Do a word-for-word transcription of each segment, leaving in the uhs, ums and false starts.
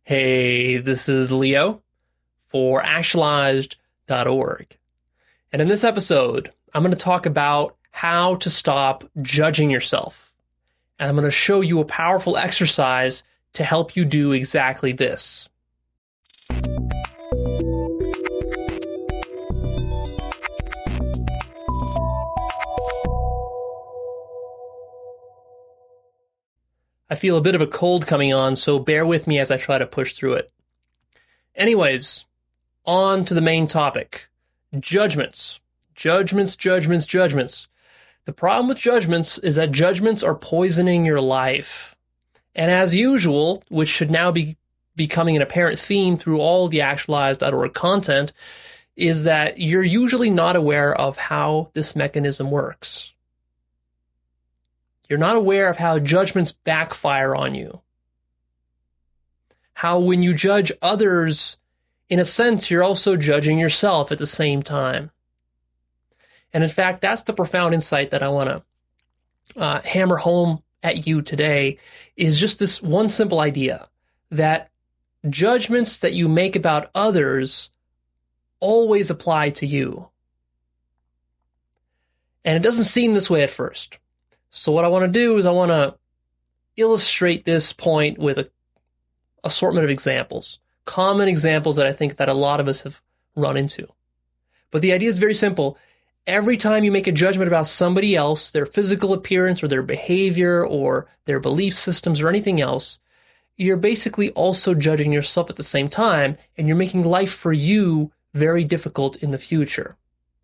Hey, this is Leo for actualized dot org. And in this episode, I'm going to talk about how to stop judging yourself. And I'm going to show you a powerful exercise to help you do exactly this. I feel a bit of a cold coming on, so bear with me as I try to push through it. Anyways, on to the main topic. Judgments. Judgments, judgments, judgments. The problem with judgments is that judgments are poisoning your life. And as usual, which should now be becoming an apparent theme through all the actualized dot org content, is that you're usually not aware of how this mechanism works. You're not aware of how judgments backfire on you. How when you judge others, in a sense, you're also judging yourself at the same time. And in fact, that's the profound insight that I want to uh, hammer home at you today, is just this one simple idea that judgments that you make about others always apply to you. And it doesn't seem this way at first. So what I want to do is I want to illustrate this point with an assortment of examples, common examples that I think that a lot of us have run into. But the idea is very simple. Every time you make a judgment about somebody else, their physical appearance or their behavior or their belief systems or anything else, you're basically also judging yourself at the same time, and you're making life for you very difficult in the future.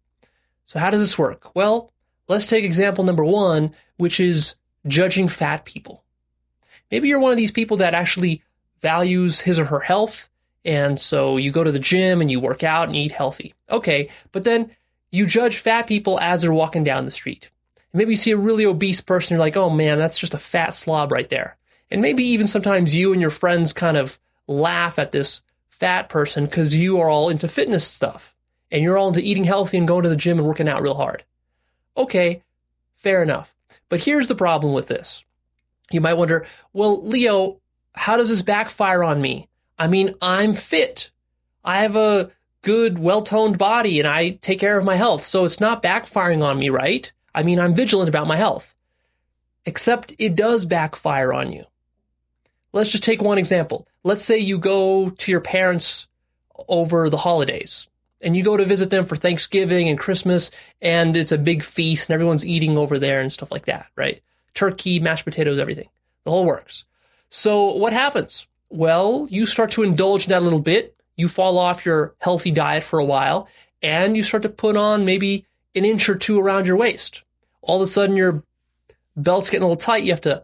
So how does this work? Well, let's take example number one, which is judging fat people. Maybe you're one of these people that actually values his or her health, and so you go to the gym and you work out and eat healthy. Okay, but then you judge fat people as they're walking down the street. And maybe you see a really obese person, you're like, oh man, that's just a fat slob right there. And maybe even sometimes you and your friends kind of laugh at this fat person because you are all into fitness stuff, and you're all into eating healthy and going to the gym and working out real hard. Okay, fair enough. But here's the problem with this. You might wonder, well, Leo, how does this backfire on me? I mean, I'm fit. I have a good, well-toned body, and I take care of my health, so it's not backfiring on me, right? I mean, I'm vigilant about my health. Except it does backfire on you. Let's just take one example. Let's say you go to your parents over the holidays, and you go to visit them for Thanksgiving and Christmas, and it's a big feast, and everyone's eating over there and stuff like that, right? Turkey, mashed potatoes, everything. The whole works. So what happens? Well, you start to indulge in that a little bit. You fall off your healthy diet for a while, and you start to put on maybe an inch or two around your waist. All of a sudden, your belt's getting a little tight. You have to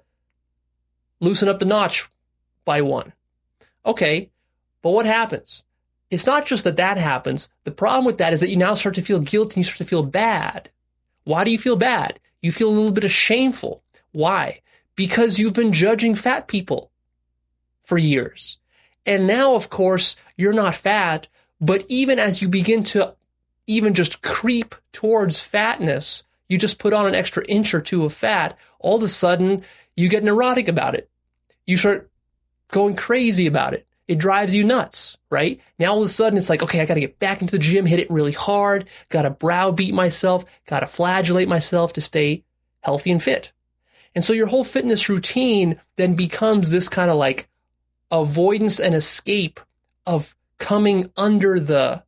loosen up the notch by one. Okay, but what happens? It's not just that that happens. The problem with that is that you now start to feel guilty and you start to feel bad. Why do you feel bad? You feel a little bit of shameful. Why? Because you've been judging fat people for years. And now, of course, you're not fat, but even as you begin to even just creep towards fatness, you just put on an extra inch or two of fat, all of a sudden you get neurotic about it. You start going crazy about it. It drives you nuts, right? Now all of a sudden it's like, okay, I got to get back into the gym, hit it really hard, got to browbeat myself, got to flagellate myself to stay healthy and fit. And so your whole fitness routine then becomes this kind of like avoidance and escape of coming under the,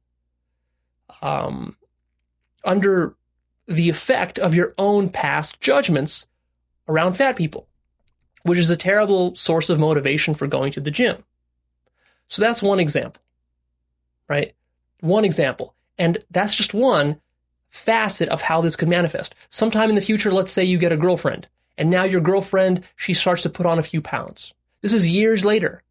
um, under the effect of your own past judgments around fat people, which is a terrible source of motivation for going to the gym. So that's one example, right? One example. And that's just one facet of how this could manifest. Sometime in the future, let's say you get a girlfriend, and now your girlfriend, she starts to put on a few pounds. This is years later.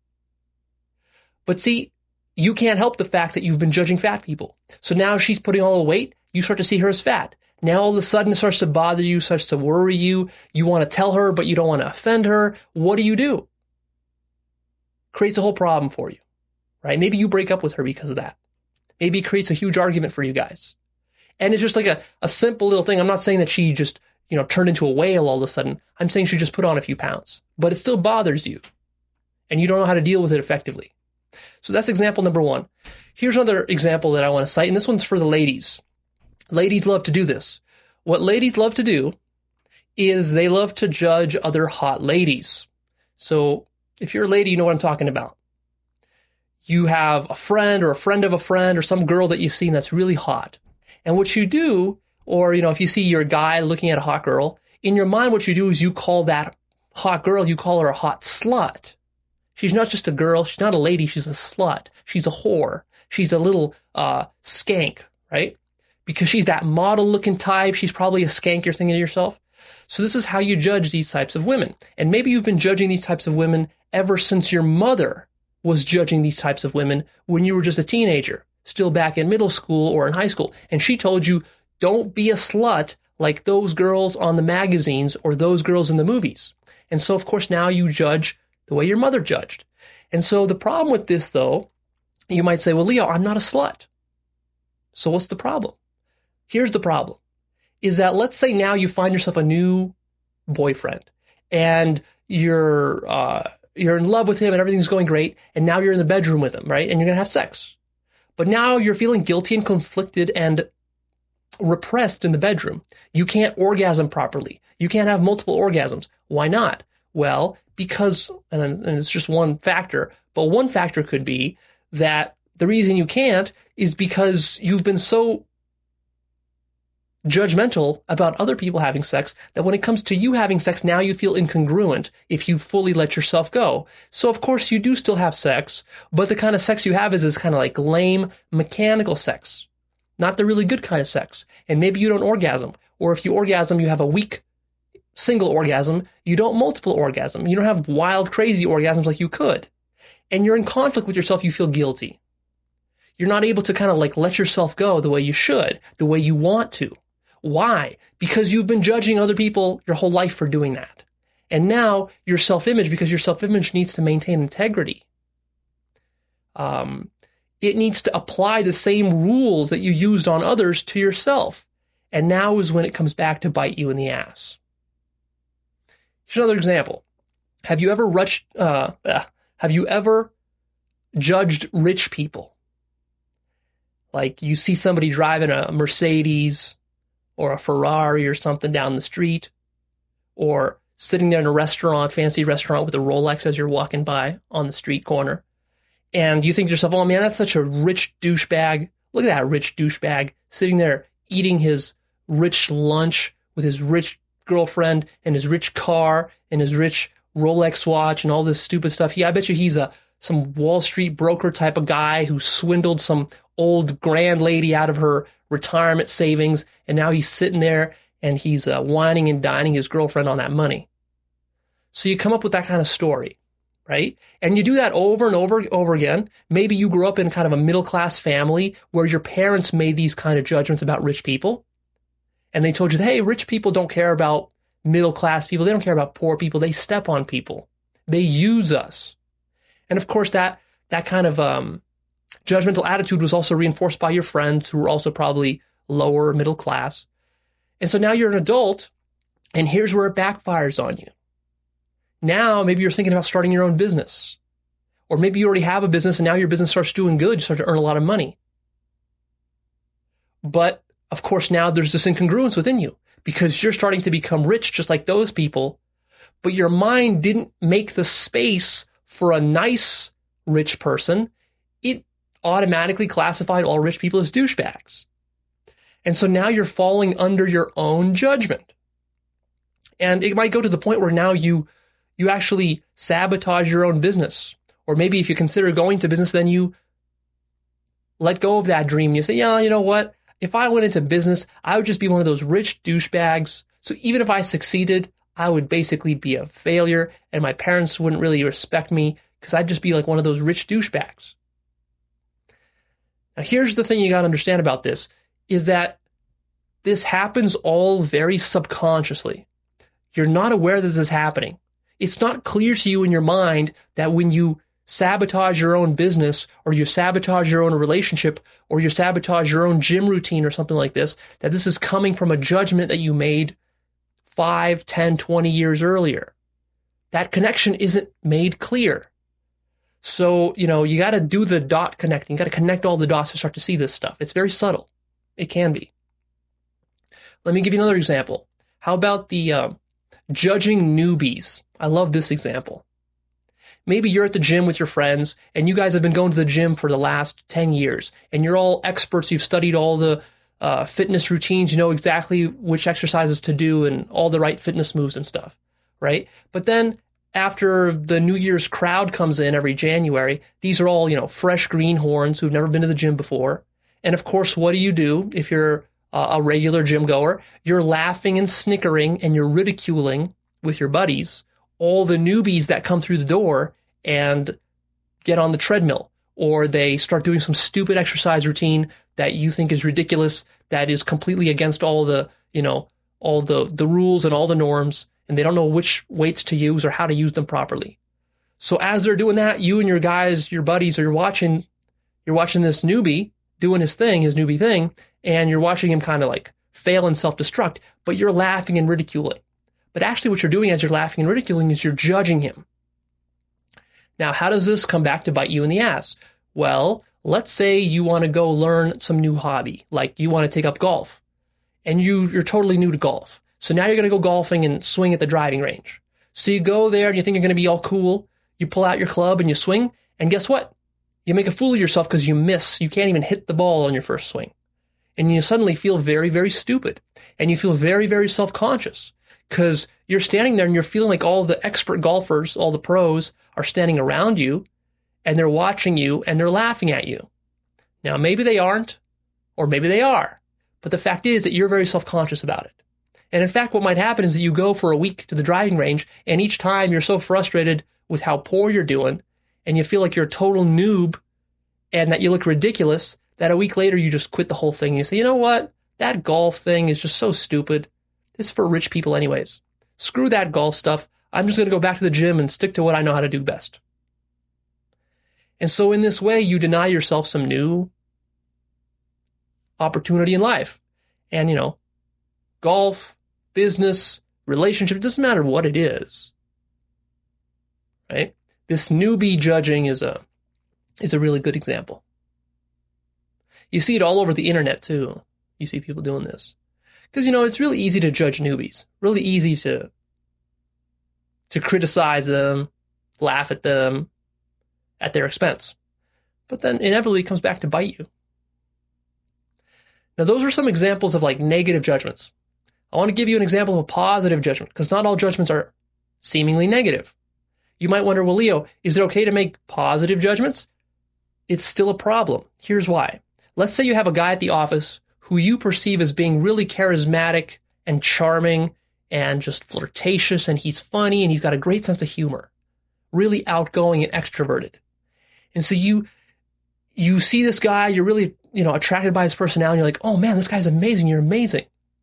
But see, you can't help the fact that you've been judging fat people. So now she's putting on a weight, you start to see her as fat. Now all of a sudden it starts to bother you, starts to worry you. You want to tell her, but you don't want to offend her. What do you do? Creates a whole problem for you, right? Maybe you break up with her because of that. Maybe it creates a huge argument for you guys. And it's just like a, a simple little thing. I'm not saying that she just, you know, turned into a whale all of a sudden. I'm saying she just put on a few pounds, but it still bothers you and you don't know how to deal with it effectively. So that's example number one. Here's another example that I want to cite, and this one's for the ladies. Ladies love to do this. What ladies love to do is they love to judge other hot ladies. So if you're a lady, you know what I'm talking about. You have a friend or a friend of a friend or some girl that you've seen that's really hot. And what you do, or, you know, if you see your guy looking at a hot girl, in your mind, what you do is you call that hot girl, you call her a hot slut. She's not just a girl. She's not a lady. She's a slut. She's a whore. She's a little uh, skank, right? Because she's that model-looking type. She's probably a skank, you're thinking to yourself. So this is how you judge these types of women. And maybe you've been judging these types of women ever since your mother was judging these types of women when you were just a teenager, still back in middle school or in high school. And she told you, don't be a slut like those girls on the magazines or those girls in the movies. And so, of course, now you judge the way your mother judged. And so the problem with this, though, you might say, well, Leo, I'm not a slut. So what's the problem? Here's the problem, is that let's say now you find yourself a new boyfriend and you're uh, you're in love with him and everything's going great. And now you're in the bedroom with him, right? And you're going to have sex. But now you're feeling guilty and conflicted and repressed in the bedroom. You can't orgasm properly. You can't have multiple orgasms. Why not? Well, because, and, and it's just one factor, but one factor could be that the reason you can't is because you've been so judgmental about other people having sex that when it comes to you having sex, now you feel incongruent if you fully let yourself go. So of course you do still have sex, but the kind of sex you have is this kind of like lame mechanical sex, not the really good kind of sex. And maybe you don't orgasm, or if you orgasm, you have a weak single orgasm. You don't multiple orgasm. You don't have wild, crazy orgasms like you could. And you're in conflict with yourself. You feel guilty. You're not able to kind of like let yourself go the way you should, the way you want to. Why? Because you've been judging other people your whole life for doing that. And now your self-image, because your self-image needs to maintain integrity. Um, it needs to apply the same rules that you used on others to yourself. And now is when it comes back to bite you in the ass. Here's another example. Have you ever rushed, uh, uh, have you ever judged rich people? Like you see somebody driving a Mercedes or a Ferrari or something down the street, or sitting there in a restaurant, fancy restaurant with a Rolex as you're walking by on the street corner. And you think to yourself, oh man, that's such a rich douchebag. Look at that rich douchebag sitting there eating his rich lunch with his rich girlfriend and his rich car and his rich Rolex watch and all this stupid stuff. He, I bet you he's a some Wall Street broker type of guy who swindled some old grand lady out of her retirement savings, and now he's sitting there and he's uh, whining and dining his girlfriend on that money. So you come up with that kind of story, right? And you do that over and over and over again. Maybe you grew up in kind of a middle-class family where your parents made these kind of judgments about rich people, and they told you, hey, rich people don't care about middle-class people. They don't care about poor people. They step on people. They use us. And of course, that that kind of um, judgmental attitude was also reinforced by your friends who were also probably lower middle class. And so now you're an adult, and here's where it backfires on you. Now, maybe you're thinking about starting your own business. Or maybe you already have a business, and now your business starts doing good. You start to earn a lot of money. But, of course, now there's this incongruence within you because you're starting to become rich just like those people, but your mind didn't make the space for a nice rich person. It automatically classified all rich people as douchebags. And so now you're falling under your own judgment. And it might go to the point where now you you actually sabotage your own business. Or maybe if you consider going to business, then you let go of that dream. You say, yeah, you know what? If I went into business, I would just be one of those rich douchebags. So even if I succeeded, I would basically be a failure, and my parents wouldn't really respect me because I'd just be like one of those rich douchebags. Now, here's the thing you got to understand about this, is that this happens all very subconsciously. You're not aware that this is happening. It's not clear to you in your mind that when you sabotage your own business, or you sabotage your own relationship, or you sabotage your own gym routine or something like this, that this is coming from a judgment that you made five, ten, twenty years earlier. That connection isn't made clear. So, you know, you got to do the dot connecting. You got to connect all the dots to start to see this stuff. It's very subtle. It can be. Let me give you another example. How about the um, judging newbies? I love this example. Maybe you're at the gym with your friends and you guys have been going to the gym for the last ten years and you're all experts. You've studied all the uh, fitness routines. You know exactly which exercises to do and all the right fitness moves and stuff, right? But then after the New Year's crowd comes in every January, these are all, you know, fresh greenhorns who've never been to the gym before. And of course, what do you do if you're uh, a regular gym goer? You're laughing and snickering and you're ridiculing with your buddies all the newbies that come through the door and get on the treadmill, or they start doing some stupid exercise routine that you think is ridiculous, that is completely against all the, you know, all the, the rules and all the norms, and they don't know which weights to use or how to use them properly. So as they're doing that, you and your guys, your buddies, are you're watching, you're watching this newbie doing his thing, his newbie thing, and you're watching him kind of like fail and self-destruct, but you're laughing and ridiculing. But actually what you're doing as you're laughing and ridiculing is you're judging him. Now, how does this come back to bite you in the ass? Well, let's say you want to go learn some new hobby, like you want to take up golf, and you, you're totally new to golf. So now you're going to go golfing and swing at the driving range. So you go there and you think you're going to be all cool. You pull out your club and you swing, and guess what? You make a fool of yourself because you miss. You can't even hit the ball on your first swing. And you suddenly feel very, very stupid. And you feel very, very self-conscious because you're standing there and you're feeling like all the expert golfers, all the pros, are standing around you and they're watching you and they're laughing at you. Now, maybe they aren't, or maybe they are. But the fact is that you're very self-conscious about it. And in fact, what might happen is that you go for a week to the driving range, and each time you're so frustrated with how poor you're doing, and you feel like you're a total noob, and that you look ridiculous, that a week later you just quit the whole thing. And you say, you know what? That golf thing is just so stupid. This is for rich people anyways. Screw that golf stuff. I'm just going to go back to the gym and stick to what I know how to do best. And so in this way, you deny yourself some new opportunity in life. And, you know, golf, business, relationship, it doesn't matter what it is, right? This newbie judging is a, is a really good example. You see it all over the internet too. You see people doing this. Because, you know, it's really easy to judge newbies. Really easy to, to criticize them, laugh at them at their expense. But then inevitably it comes back to bite you. Now, those are some examples of like negative judgments. I want to give you an example of a positive judgment, because not all judgments are seemingly negative. You might wonder, well, Leo, is it okay to make positive judgments? It's still a problem. Here's why. Let's say you have a guy at the office who you perceive as being really charismatic and charming and just flirtatious, and he's funny and he's got a great sense of humor, really outgoing and extroverted. And so you you see this guy, you're really, you know, attracted by his personality. You're like, oh man, this guy's amazing. You're amazing.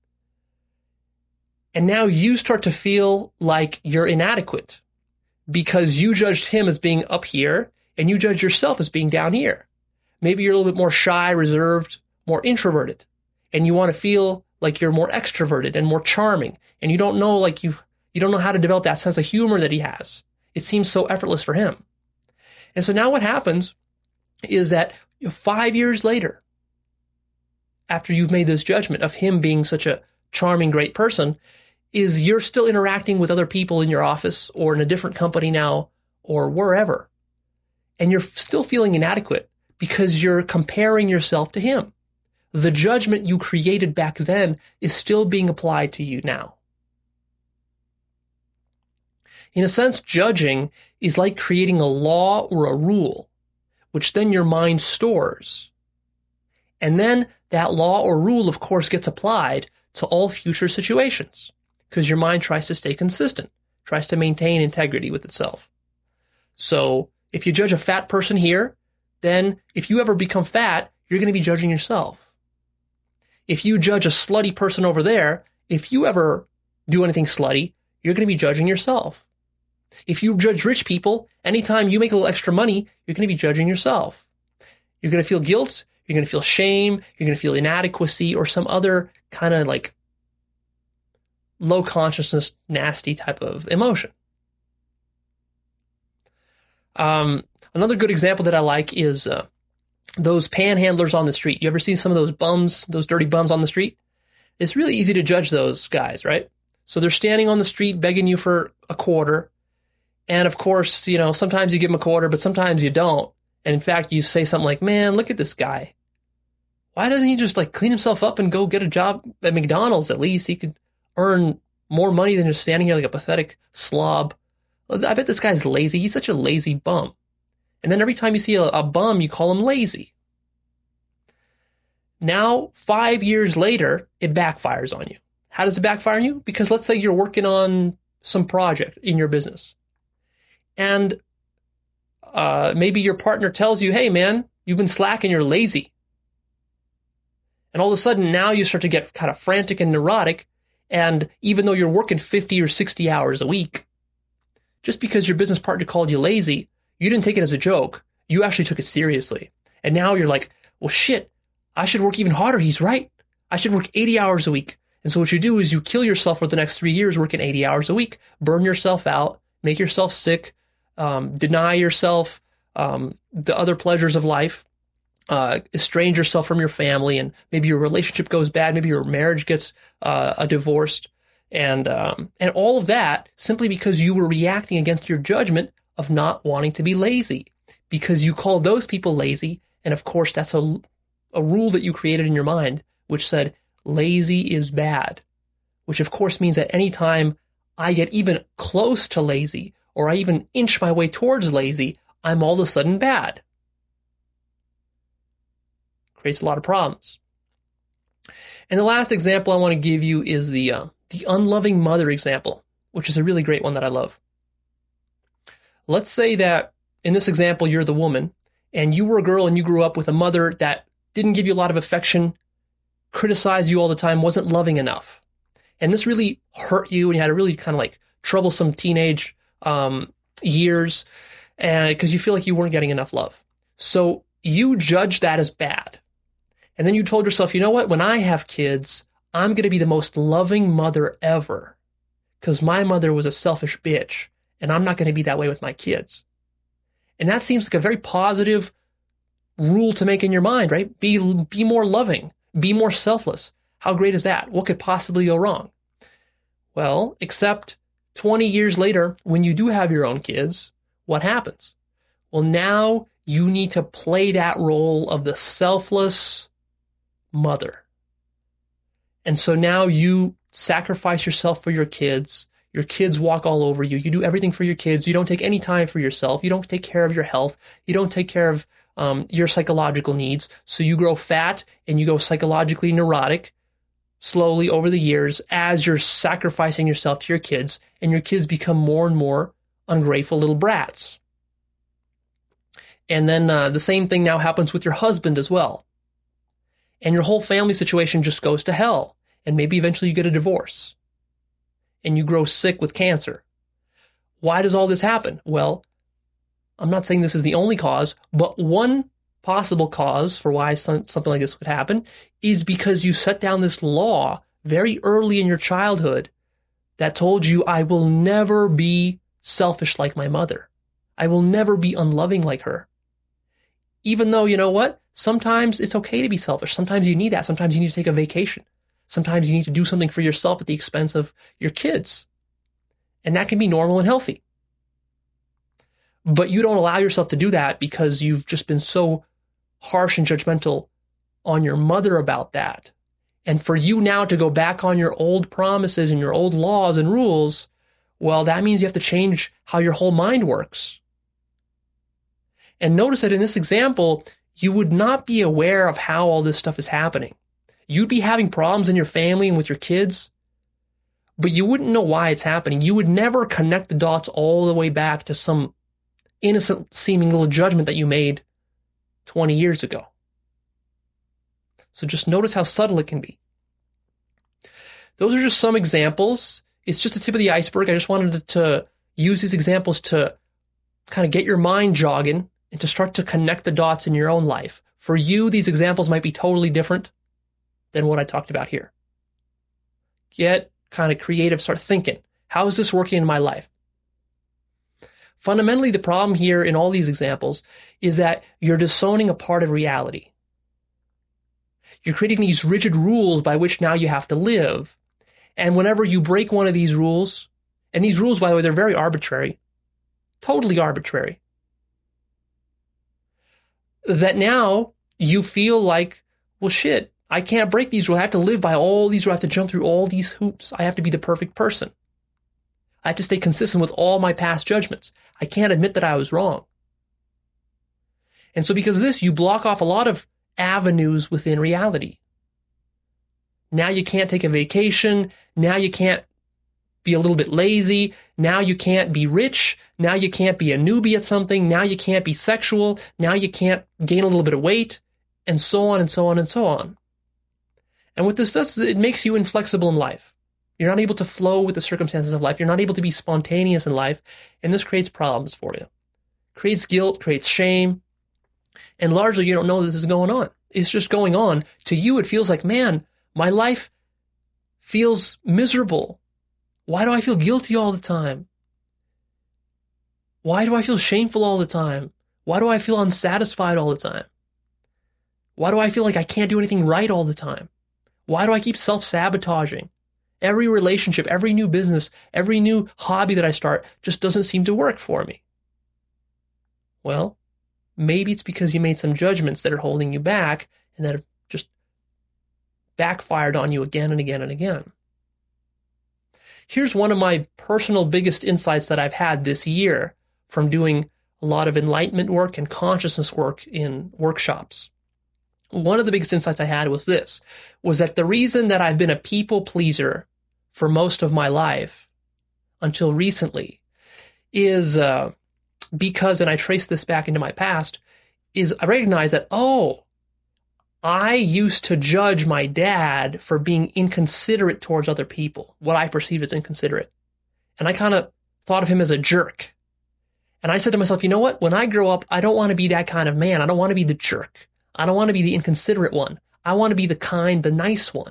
And now you start to feel like you're inadequate because you judged him as being up here and you judge yourself as being down here. Maybe you're a little bit more shy, reserved, more introverted, and you want to feel like you're more extroverted and more charming. And you don't know, like you, you don't know how to develop that sense of humor that he has. It seems so effortless for him. And so now what happens is that five years later, after you've made this judgment of him being such a charming, great person, is you're still interacting with other people in your office or in a different company now or wherever. And you're still feeling inadequate because you're comparing yourself to him. The judgment you created back then is still being applied to you now. In a sense, judging is like creating a law or a rule, which then your mind stores. And then that law or rule, of course, gets applied to all future situations because your mind tries to stay consistent, tries to maintain integrity with itself. So if you judge a fat person here, then if you ever become fat, you're going to be judging yourself. If you judge a slutty person over there, if you ever do anything slutty, you're going to be judging yourself. If you judge rich people, anytime you make a little extra money, you're going to be judging yourself. You're going to feel guilt, you're going to feel shame, you're going to feel inadequacy, or some other kind of like low consciousness, nasty type of emotion. Um, another good example that I like is uh, those panhandlers on the street. You ever seen some of those bums, those dirty bums on the street? It's really easy to judge those guys, right? So they're standing on the street begging you for a quarter. And of course, you know, sometimes you give them a quarter, but sometimes you don't. And in fact, you say something like, man, look at this guy. Why doesn't he just like clean himself up and go get a job at McDonald's at least? He could earn more money than just standing here like a pathetic slob. I bet this guy's lazy. He's such a lazy bum. And then every time you see a, a bum, you call him lazy. Now, five years later, it backfires on you. How does it backfire on you? Because let's say you're working on some project in your business. And uh, maybe your partner tells you, hey, man, you've been slacking, you're lazy. And all of a sudden, now you start to get kind of frantic and neurotic. And even though you're working fifty or sixty hours a week, just because your business partner called you lazy, you didn't take it as a joke. You actually took it seriously. And now you're like, well, shit, I should work even harder. He's right. I should work eighty hours a week. And so what you do is you kill yourself for the next three years working eighty hours a week, burn yourself out, make yourself sick, um, deny yourself um, the other pleasures of life, uh, estrange yourself from your family, and maybe your relationship goes bad. Maybe your marriage gets uh, a divorced. And um, and all of that simply because you were reacting against your judgment of not wanting to be lazy, because you called those people lazy. And of course, that's a, a rule that you created in your mind, which said lazy is bad, which of course means that any time I get even close to lazy, or I even inch my way towards lazy, I'm all of a sudden bad. Creates a lot of problems. And the last example I want to give you is the uh, the unloving mother example, which is a really great one that I love. Let's say that in this example, you're the woman, and you were a girl and you grew up with a mother that didn't give you a lot of affection, criticized you all the time, wasn't loving enough. And this really hurt you, and you had a really kind of like troublesome teenage um, years, and because you feel like you weren't getting enough love. So you judged that as bad. And then you told yourself, you know what, when I have kids, I'm going to be the most loving mother ever, because my mother was a selfish bitch, and I'm not going to be that way with my kids. And that seems like a very positive rule to make in your mind, right? Be, be more loving, be more selfless. How great is that? What could possibly go wrong? Well, except twenty years later, when you do have your own kids, what happens? Well, now you need to play that role of the selfless mother. And so now you sacrifice yourself for your kids. Your kids walk all over you. You do everything for your kids. You don't take any time for yourself. You don't take care of your health. You don't take care of um, your psychological needs. So you grow fat and you go psychologically neurotic slowly over the years as you're sacrificing yourself to your kids, and your kids become more and more ungrateful little brats. And then uh, the same thing now happens with your husband as well. And your whole family situation just goes to hell. And maybe eventually you get a divorce. And you grow sick with cancer. Why does all this happen? Well, I'm not saying this is the only cause, but one possible cause for why some, something like this would happen is because you set down this law very early in your childhood that told you, I will never be selfish like my mother. I will never be unloving like her. Even though, you know what? Sometimes it's okay to be selfish. Sometimes you need that. Sometimes you need to take a vacation. Sometimes you need to do something for yourself at the expense of your kids. And that can be normal and healthy. But you don't allow yourself to do that because you've just been so harsh and judgmental on your mother about that. And for you now to go back on your old promises and your old laws and rules, well, that means you have to change how your whole mind works. And notice that in this example, you would not be aware of how all this stuff is happening. You'd be having problems in your family and with your kids, but you wouldn't know why it's happening. You would never connect the dots all the way back to some innocent seeming little judgment that you made twenty years ago. So just notice how subtle it can be. Those are just some examples. It's just the tip of the iceberg. I just wanted to use these examples to kind of get your mind jogging and to start to connect the dots in your own life. For you, these examples might be totally different than what I talked about here. Get kind of creative, start thinking, how is this working in my life? Fundamentally, the problem here in all these examples is that you're disowning a part of reality. You're creating these rigid rules by which now you have to live. And whenever you break one of these rules, and these rules, by the way, they're very arbitrary, totally arbitrary, that now you feel like, well, shit, I can't break these rules. I have to live by all these rules. I have to jump through all these hoops. I have to be the perfect person. I have to stay consistent with all my past judgments. I can't admit that I was wrong. And so because of this, you block off a lot of avenues within reality. Now you can't take a vacation. Now you can't be a little bit lazy. Now you can't be rich. Now you can't be a newbie at something. Now you can't be sexual. Now you can't gain a little bit of weight, and so on and so on and so on. And what this does is it makes you inflexible in life. You're not able to flow with the circumstances of life. You're not able to be spontaneous in life. And this creates problems for you. Creates guilt, creates shame. And largely, you don't know this is going on. It's just going on. To you, it feels like, man, my life feels miserable. Why do I feel guilty all the time? Why do I feel shameful all the time? Why do I feel unsatisfied all the time? Why do I feel like I can't do anything right all the time? Why do I keep self-sabotaging? Every relationship, every new business, every new hobby that I start just doesn't seem to work for me. Well, maybe it's because you made some judgments that are holding you back and that have just backfired on you again and again and again. Here's one of my personal biggest insights that I've had this year from doing a lot of enlightenment work and consciousness work in workshops. One of the biggest insights I had was this, was that the reason that I've been a people pleaser for most of my life until recently is uh, because, and I trace this back into my past, is I recognize that, oh, I used to judge my dad for being inconsiderate towards other people, what I perceived as inconsiderate. And I kind of thought of him as a jerk. And I said to myself, you know what? When I grow up, I don't want to be that kind of man. I don't want to be the jerk. I don't want to be the inconsiderate one. I want to be the kind, the nice one.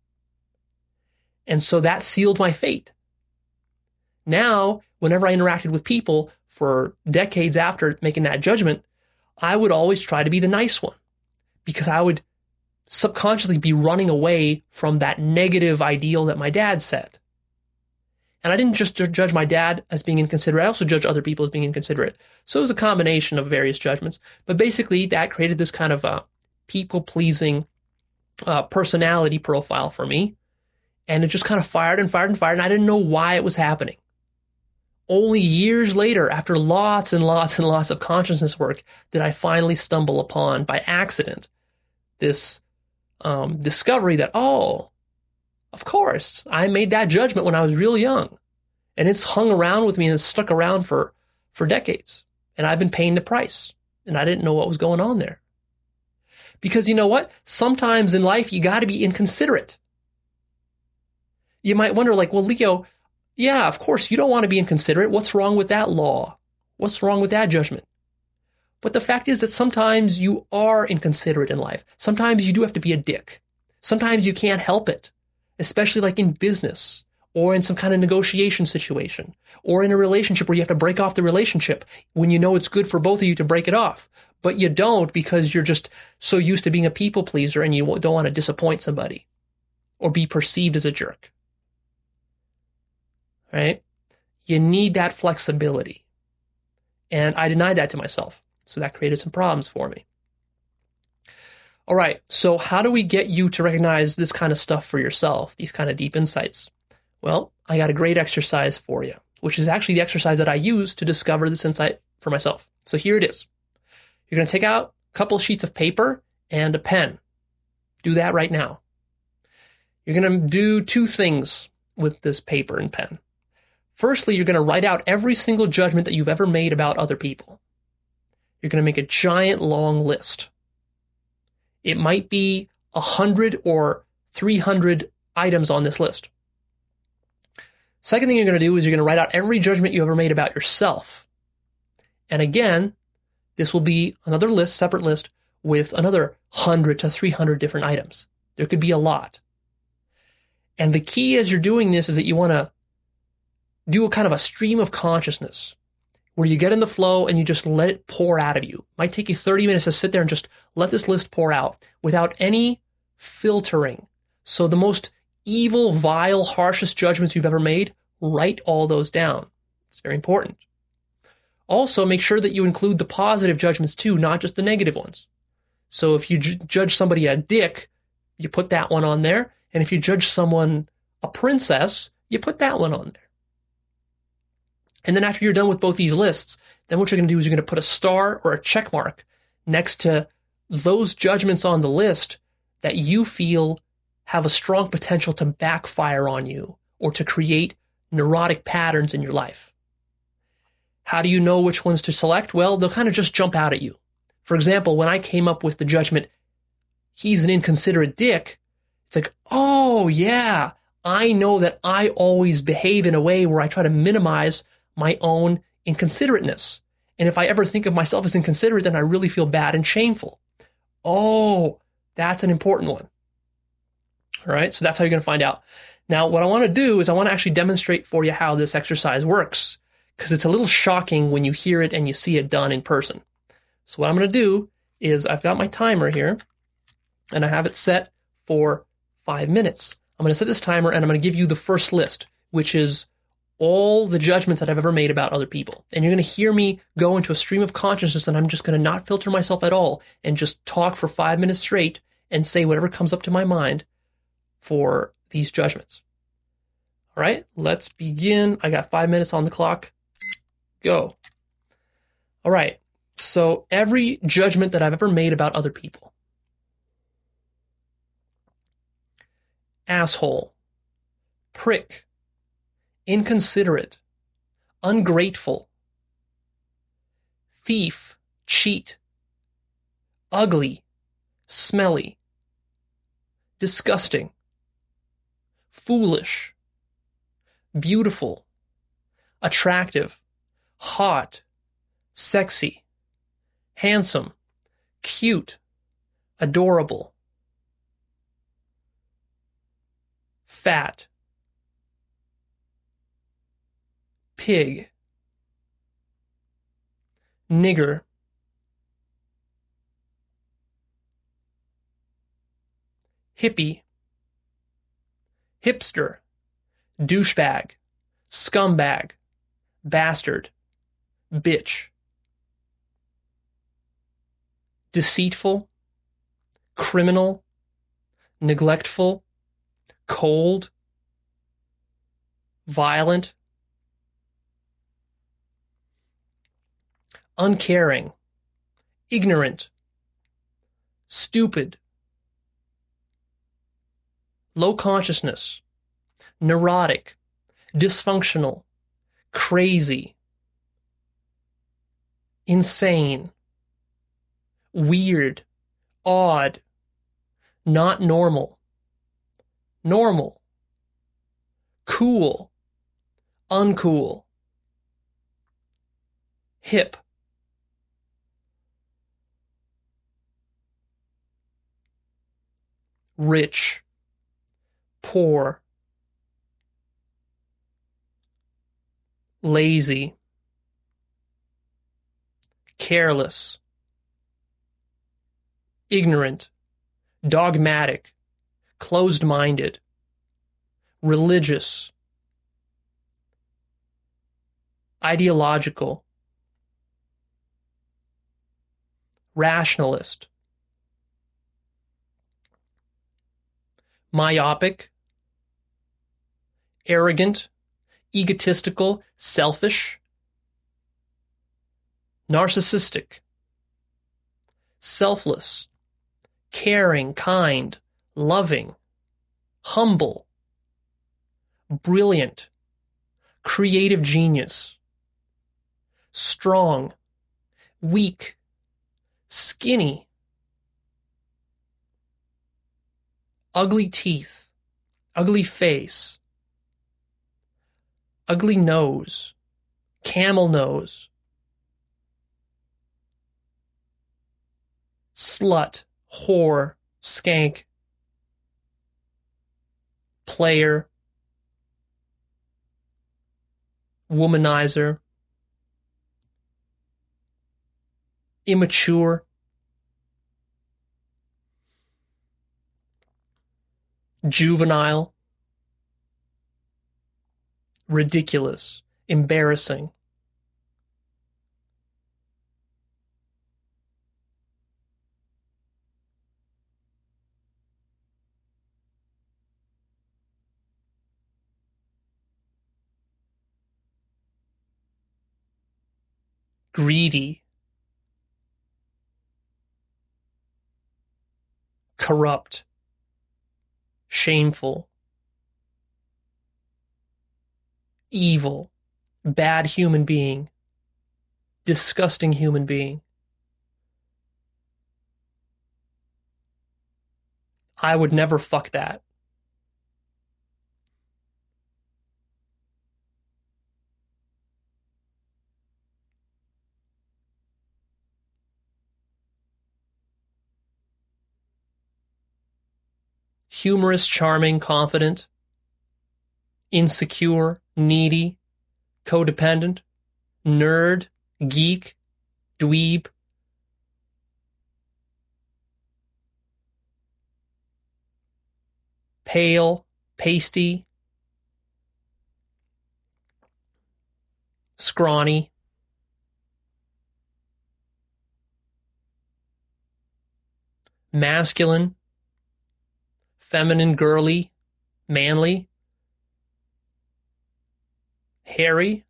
And so that sealed my fate. Now, whenever I interacted with people for decades after making that judgment, I would always try to be the nice one because I would subconsciously be running away from that negative ideal that my dad set. And I didn't just judge my dad as being inconsiderate. I also judged other people as being inconsiderate. So it was a combination of various judgments. But basically, that created this kind of uh, people-pleasing uh, personality profile for me. And it just kind of fired and fired and fired. And I didn't know why it was happening. Only years later, after lots and lots and lots of consciousness work, did I finally stumble upon, by accident, this um, discovery that, oh, of course, I made that judgment when I was real young. And it's hung around with me and it's stuck around for, for decades. And I've been paying the price. And I didn't know what was going on there. Because you know what? Sometimes in life, you got to be inconsiderate. You might wonder, like, well, Leo, yeah, of course, you don't want to be inconsiderate. What's wrong with that law? What's wrong with that judgment? But the fact is that sometimes you are inconsiderate in life. Sometimes you do have to be a dick. Sometimes you can't help it. Especially like in business or in some kind of negotiation situation or in a relationship where you have to break off the relationship when you know it's good for both of you to break it off. But you don't because you're just so used to being a people pleaser and you don't want to disappoint somebody or be perceived as a jerk. Right? You need that flexibility. And I denied that to myself. So that created some problems for me. All right, so how do we get you to recognize this kind of stuff for yourself, these kind of deep insights? Well, I got a great exercise for you, which is actually the exercise that I use to discover this insight for myself. So here it is. You're going to take out a couple sheets of paper and a pen. Do that right now. You're going to do two things with this paper and pen. Firstly, you're going to write out every single judgment that you've ever made about other people. You're going to make a giant long list. It might be one hundred or three hundred items on this list. Second thing you're going to do is you're going to write out every judgment you ever made about yourself. And again, this will be another list, separate list, with another one hundred to three hundred different items. There could be a lot. And the key as you're doing this is that you want to do a kind of a stream of consciousness where you get in the flow and you just let it pour out of you. It might take you thirty minutes to sit there and just let this list pour out without any filtering. So the most evil, vile, harshest judgments you've ever made, write all those down. It's very important. Also, make sure that you include the positive judgments too, not just the negative ones. So if you ju- judge somebody a dick, you put that one on there. And if you judge someone a princess, you put that one on there. And then after you're done with both these lists, then what you're going to do is you're going to put a star or a check mark next to those judgments on the list that you feel have a strong potential to backfire on you or to create neurotic patterns in your life. How do you know which ones to select? Well, they'll kind of just jump out at you. For example, when I came up with the judgment, he's an inconsiderate dick, it's like, oh yeah, I know that I always behave in a way where I try to minimize my own inconsiderateness. And if I ever think of myself as inconsiderate, then I really feel bad and shameful. Oh, that's an important one. All right, so that's how you're going to find out. Now, what I want to do is I want to actually demonstrate for you how this exercise works, because it's a little shocking when you hear it and you see it done in person. So what I'm going to do is I've got my timer here, and I have it set for five minutes. I'm going to set this timer, and I'm going to give you the first list, which is all the judgments that I've ever made about other people. And you're going to hear me go into a stream of consciousness, and I'm just going to not filter myself at all and just talk for five minutes straight and say whatever comes up to my mind for these judgments. All right, let's begin. I got five minutes on the clock. Go. All right, so every judgment that I've ever made about other people. Asshole, prick, inconsiderate, ungrateful, thief, cheat, ugly, smelly, disgusting, foolish, beautiful, attractive, hot, sexy, handsome, cute, adorable, fat, pig, nigger, hippie, hipster, douchebag, scumbag, bastard, bitch, deceitful, criminal, neglectful, cold, violent, uncaring, ignorant, stupid, low consciousness, neurotic, dysfunctional, crazy, insane, weird, odd, not normal, normal, cool, uncool, hip, rich, poor, lazy, careless, ignorant, dogmatic, closed-minded, religious, ideological, rationalist, myopic, arrogant, egotistical, selfish, narcissistic, selfless, caring, kind, loving, humble, brilliant, creative genius, strong, weak, skinny, ugly teeth, ugly face, ugly nose, camel nose, slut, whore, skank, player, womanizer, immature, juvenile, ridiculous, embarrassing. Greedy, corrupt, shameful, evil, bad human being, disgusting human being. I would never fuck that. Humorous, charming, confident, insecure, needy, codependent, nerd, geek, dweeb, pale, pasty, scrawny, masculine, feminine, girly, manly, hairy,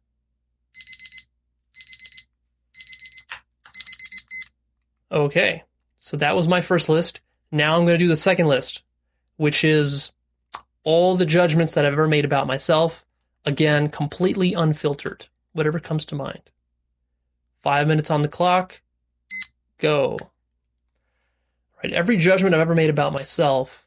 okay, so that was my first list. Now I'm going to do the second list, which is all the judgments that I've ever made about myself. Again, completely unfiltered, whatever comes to mind. Five minutes on the clock. Go. All right, every judgment I've ever made about myself.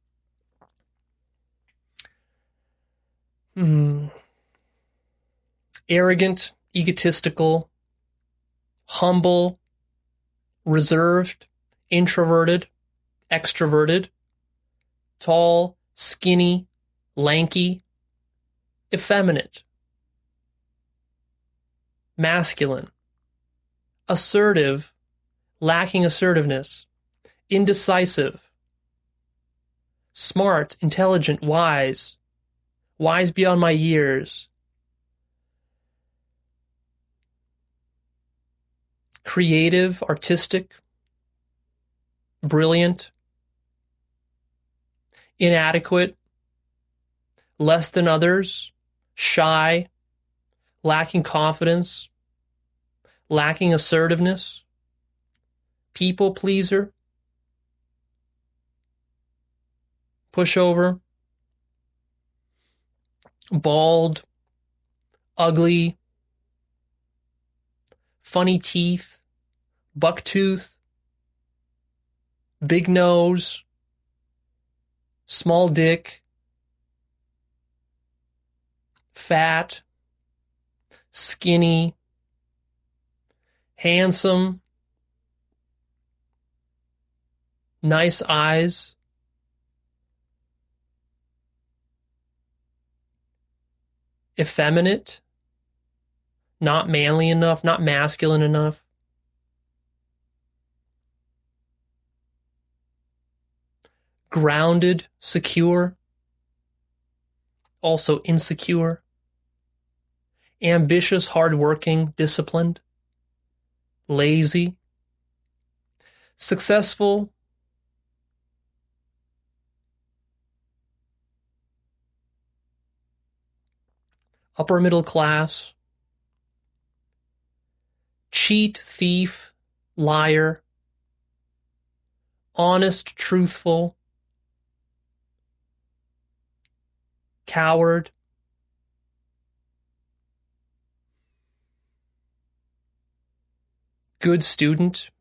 Hmm. Arrogant, egotistical, humble, reserved, introverted, extroverted, tall, skinny, lanky, effeminate, masculine, assertive, lacking assertiveness, indecisive, smart, intelligent, wise, wise beyond my years, creative, artistic, brilliant, inadequate, less than others, shy, lacking confidence, lacking assertiveness, people pleaser, pushover, bald, ugly, funny teeth, bucktooth, big nose, small dick, fat, skinny, handsome, nice eyes, effeminate, not manly enough, not masculine enough, grounded, secure, also insecure, ambitious, hardworking, disciplined, lazy, successful, upper middle class, cheat, thief, liar, honest, truthful, coward, good student,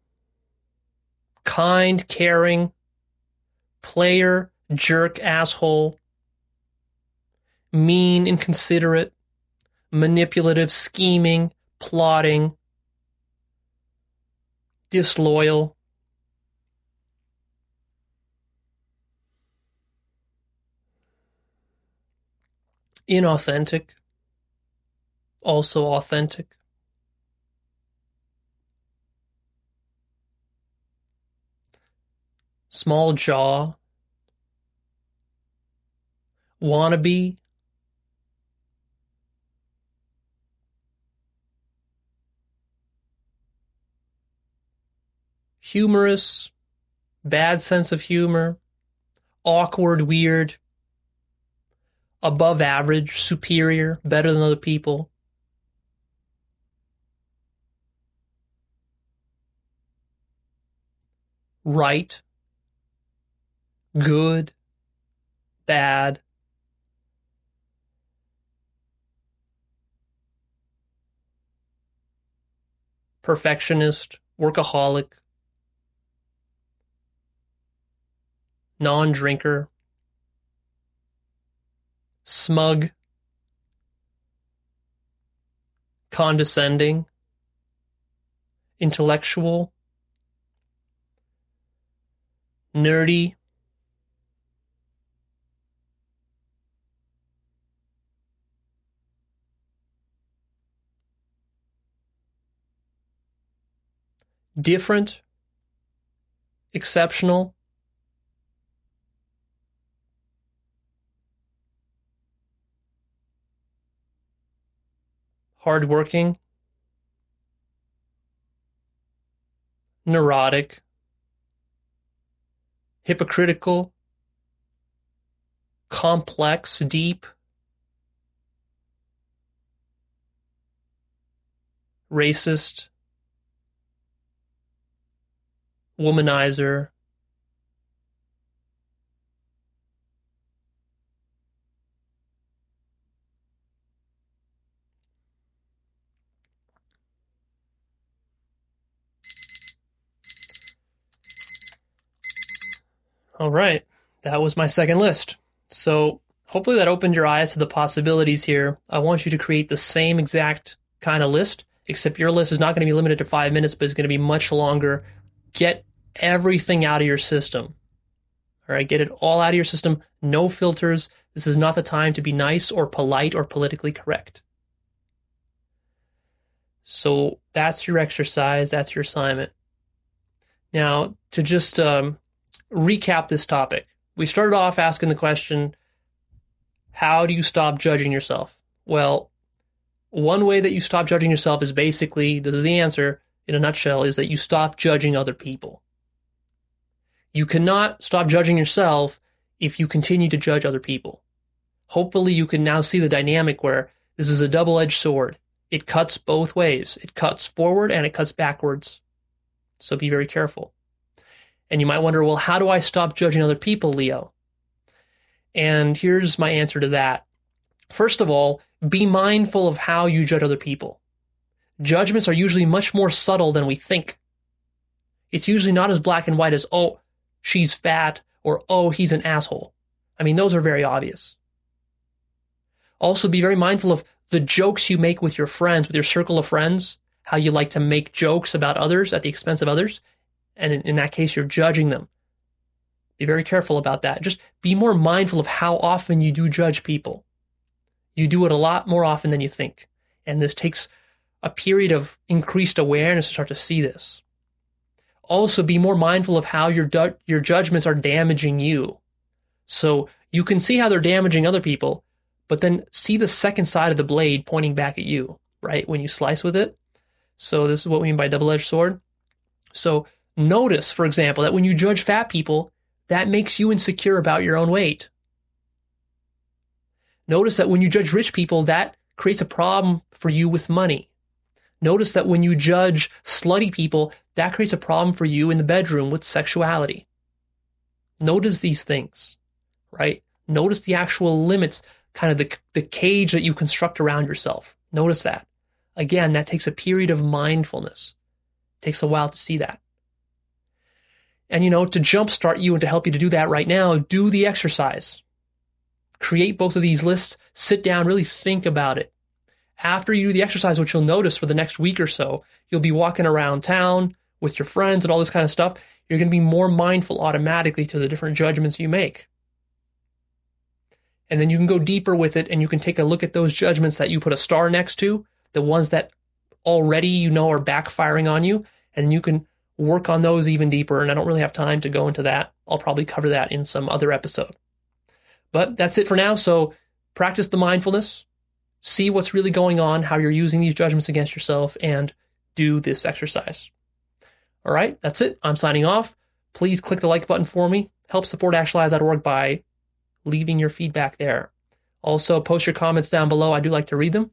kind, caring, player, jerk, asshole, mean, inconsiderate, manipulative, scheming, plotting, disloyal, inauthentic, also authentic, small jaw, wannabe, humorous, bad sense of humor, awkward, weird, above average, superior, better than other people. Right, good, bad. Perfectionist, workaholic, non-drinker, smug, condescending, intellectual, nerdy, different, exceptional, hardworking, neurotic, hypocritical, complex, deep, racist, womanizer, all right, that was my second list. So hopefully that opened your eyes to the possibilities here. I want you to create the same exact kind of list, except your list is not going to be limited to five minutes, but it's going to be much longer. Get everything out of your system. All right, get it all out of your system. No filters. This is not the time to be nice or polite or politically correct. So that's your exercise. That's your assignment. Now, to just um, recap this topic, we started off asking the question, how do you stop judging yourself? Well, one way that you stop judging yourself is basically, this is the answer in a nutshell, is that you stop judging other people. You cannot stop judging yourself if you continue to judge other people. Hopefully you can now see the dynamic where this is a double-edged sword. It cuts both ways. It cuts forward and it cuts backwards. So be very careful. And you might wonder, well, how do I stop judging other people, Leo? And here's my answer to that. First of all, be mindful of how you judge other people. Judgments are usually much more subtle than we think. It's usually not as black and white as, oh, she's fat, or oh, he's an asshole. I mean, those are very obvious. Also, be very mindful of the jokes you make with your friends, with your circle of friends, how you like to make jokes about others at the expense of others. And in, in that case, you're judging them. Be very careful about that. Just be more mindful of how often you do judge people. You do it a lot more often than you think. And this takes a period of increased awareness to start to see this. Also, be more mindful of how your du- your judgments are damaging you. So you can see how they're damaging other people, but then see the second side of the blade pointing back at you, right, when you slice with it. So this is what we mean by double-edged sword. So notice, for example, that when you judge fat people, that makes you insecure about your own weight. Notice that when you judge rich people, that creates a problem for you with money. Notice that when you judge slutty people, that creates a problem for you in the bedroom with sexuality. Notice these things, right? Notice the actual limits, kind of the, the cage that you construct around yourself. Notice that. Again, that takes a period of mindfulness. It takes a while to see that. And, you know, to jumpstart you and to help you to do that right now, do the exercise. Create both of these lists, sit down, really think about it. After you do the exercise, which you'll notice for the next week or so, you'll be walking around town with your friends and all this kind of stuff. You're going to be more mindful automatically to the different judgments you make. And then you can go deeper with it and you can take a look at those judgments that you put a star next to, the ones that already you know are backfiring on you, and you can work on those even deeper, and I don't really have time to go into that. I'll probably cover that in some other episode. But that's it for now. So practice the mindfulness, see what's really going on, how you're using these judgments against yourself, and do this exercise. All right, that's it. I'm signing off. Please click the like button for me. Help support actualize dot org by leaving your feedback there. Also, post your comments down below. I do like to read them.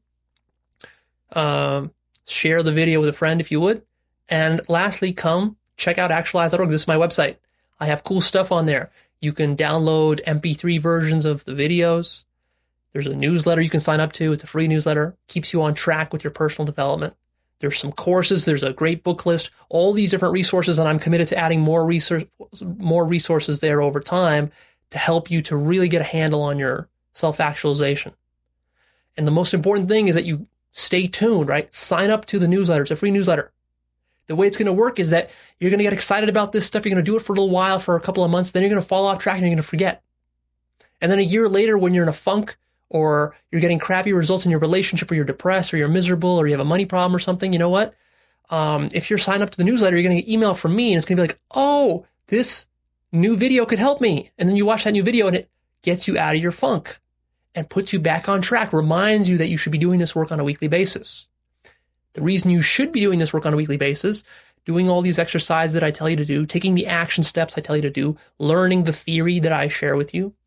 Um, share the video with a friend if you would. And lastly, come check out actualize dot org. This is my website. I have cool stuff on there. You can download M P three versions of the videos. There's a newsletter you can sign up to. It's a free newsletter. Keeps you on track with your personal development. There's some courses. There's a great book list. All these different resources, and I'm committed to adding more resource, more resources there over time to help you to really get a handle on your self-actualization. And the most important thing is that you stay tuned, right? Sign up to the newsletter. It's a free newsletter. The way it's going to work is that you're going to get excited about this stuff. You're going to do it for a little while, for a couple of months. Then you're going to fall off track and you're going to forget. And then a year later, when you're in a funk or you're getting crappy results in your relationship, or you're depressed, or you're miserable, or you have a money problem or something, you know what? Um, if you're signed up to the newsletter, you're going to get email from me, and it's going to be like, oh, this new video could help me. And then you watch that new video and it gets you out of your funk and puts you back on track, reminds you that you should be doing this work on a weekly basis. The reason you should be doing this work on a weekly basis, doing all these exercises that I tell you to do, taking the action steps I tell you to do, learning the theory that I share with you,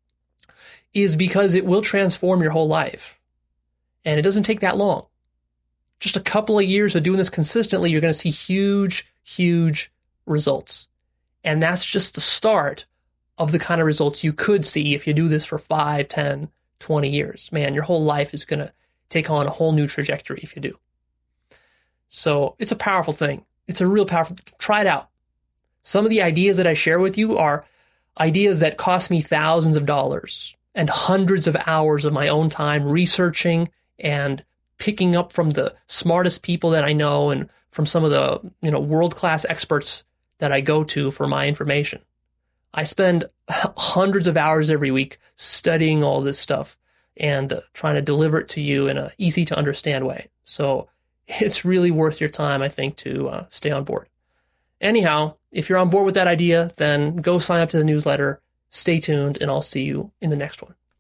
is because it will transform your whole life. And it doesn't take that long. Just a couple of years of doing this consistently, you're going to see huge, huge results. And that's just the start of the kind of results you could see if you do this for five, ten, twenty years. Man, your whole life is going to take on a whole new trajectory if you do. So it's a powerful thing. It's a real powerful, try it out. Some of the ideas that I share with you are ideas that cost me thousands of dollars and hundreds of hours of my own time researching and picking up from the smartest people that I know and from some of the, you know, world-class experts that I go to for my information. I spend hundreds of hours every week studying all this stuff and uh, trying to deliver it to you in an easy to understand way. So it's really worth your time, I think, to uh, stay on board. Anyhow, if you're on board with that idea, then go sign up to the newsletter. Stay tuned, and I'll see you in the next one.